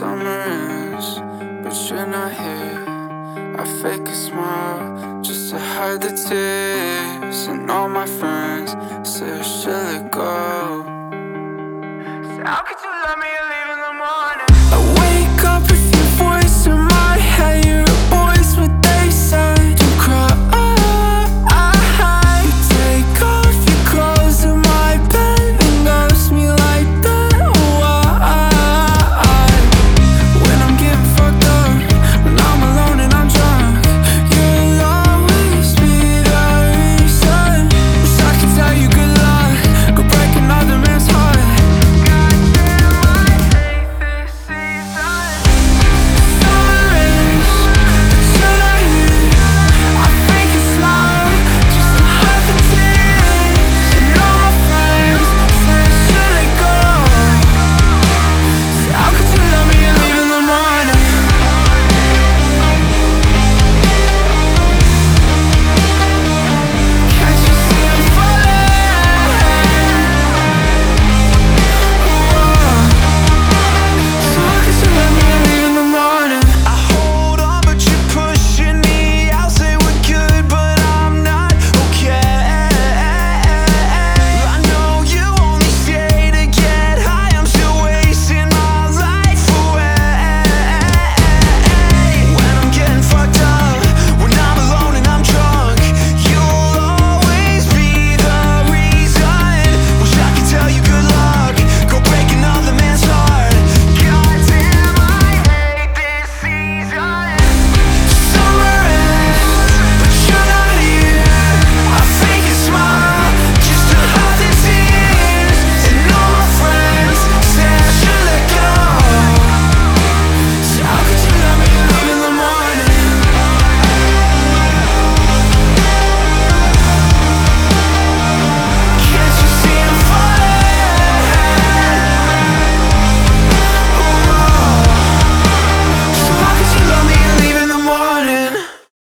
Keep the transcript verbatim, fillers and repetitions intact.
summer ends, but you're not here. I fake a smile just to hide the tears. And all my friends say I should let go. So how could you